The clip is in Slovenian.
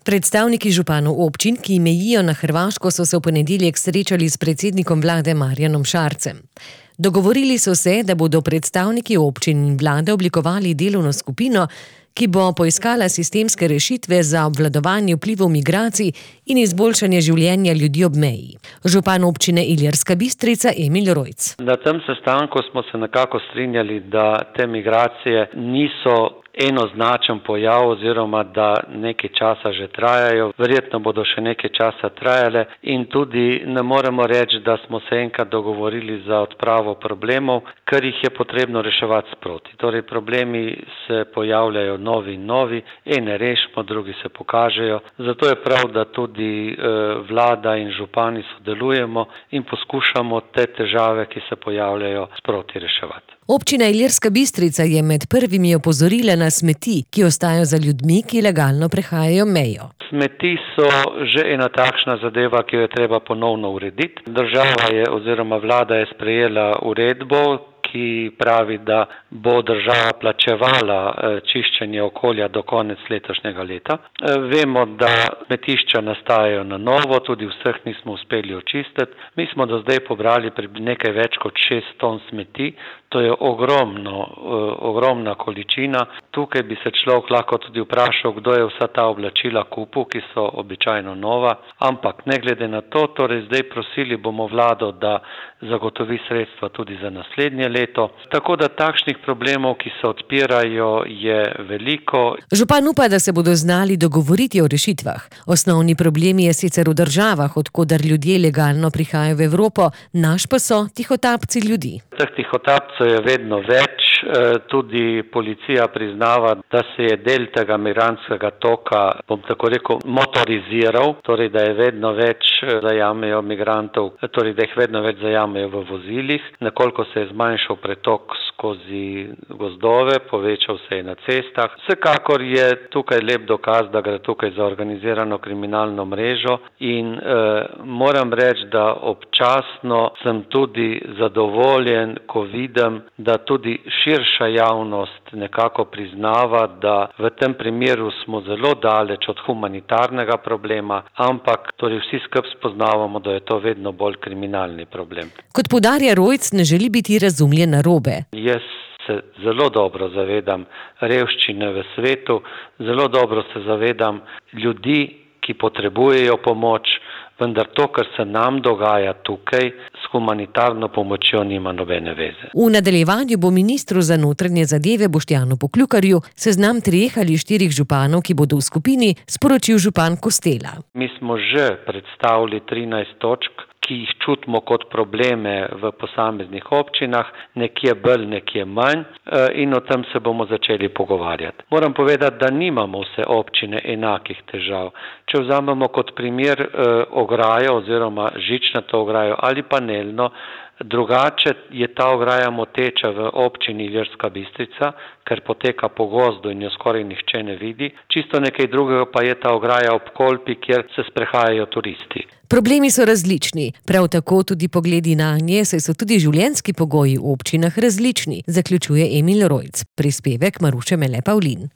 Predstavniki županov občin, ki mejijo na Hrvaško, so se v ponedeljek srečali s predsednikom vlade Marjanom Šarcem. Dogovorili so se, da bodo predstavniki občin in vlade oblikovali delovno skupino, ki bo poiskala sistemske rešitve za obvladovanje vplivov migracij in izboljšanje življenja ljudi ob meji. Župan občine Ilirska Bistrica Emil Rojc. Na tem sestanku smo se nekako strinjali, da te migracije niso enoznačen pojav oziroma da nekaj časa že trajajo, verjetno bodo še nekaj časa trajale in tudi ne moremo reči, da smo se enkrat dogovorili za odpravo problemov, ker jih je potrebno reševati sproti. Torej problemi se pojavljajo novi in novi, ene rešimo, drugi se pokažejo, zato je prav, da tudi vlada in župani sodelujemo in poskušamo te težave, ki se pojavljajo, sproti reševati. Občina Ilirska Bistrica je med prvimi opozorila na smeti, ki ostajajo za ljudmi, ki legalno prehajajo mejo. Smeti so že ena takšna zadeva, ki jo je treba ponovno urediti. Država je oziroma vlada je sprejela uredbo, ki pravi, da bo država plačevala čiščenje okolja do konec letošnjega leta. Vemo, da smetišča nastajajo na novo, tudi vseh nismo uspeli očistiti. Mi smo do zdaj pobrali nekaj več kot 6 ton smeti. To je ogromna količina. Tukaj bi se človek lahko tudi vprašal, kdo je vsa ta oblačila kupil, ki so običajno nova. Ampak ne glede na to, torej zdaj prosili bomo vlado, da zagotovi sredstva tudi za naslednje leto. Tako da takšnih problemov, ki se odpirajo, je veliko. Župan upa, da se bodo znali dogovoriti o rešitvah. Osnovni problem je sicer v državah, od koder ljudje legalno prihajajo v Evropo, naš pa so tihotapci ljudi. Teh tihotapcev je vedno več, tudi policija priznava, da se je del tega migrantskega toka, bom tako rekel, motoriziral, torej da je vedno več zajamejo migrantov, torej da jih vedno več zajamejo v vozilih. Nekoliko se je zmanjšal pretok skozi gozdove, povečal se je na cestah. Vsekakor je tukaj lep dokaz, da gre tukaj za organizirano kriminalno mrežo in moram reči, da občasno sem tudi zadovoljen, ko vidim, da tudi širša javnost nekako priznava, da v tem primeru smo zelo daleč od humanitarnega problema, ampak torej vsi skupaj spoznavamo, da je to vedno bolj kriminalni problem. Kot poudarja Rojc, ne želi biti razumljen narobe. Jaz se zelo dobro zavedam revščine v svetu, zelo dobro se zavedam ljudi, ki potrebujejo pomoč, vendar to, kar se nam dogaja tukaj, s humanitarno pomočjo nima nobene veze. V nadaljevanju bo ministru za notranje zadeve Boštjanu Poklukarju seznam 3 ali 4 županov, ki bodo v skupini, sporočil župan Kostela. Mi smo že predstavili 13 točk, ki jih čutimo kot probleme v posameznih občinah, nekje bolj, nekje manj in o tem se bomo začeli pogovarjati. Moram povedati, da nimamo vse občine enakih težav. Če vzamemo kot primer ograjo oziroma žičnato ograjo ali panelno, drugače je ta ograja moteča v občini Ilirska Bistrica, ker poteka po gozdu in jo skoraj nihče ne vidi. Čisto nekaj drugega pa je ta ograja ob Kolpi, kjer se sprehajajo turisti. Problemi so različni, prav tako tudi pogledi nanje, saj so tudi življenjski pogoji v občinah različni, zaključuje Emil Rojc. Prispevek Maruše Mele Pavlin.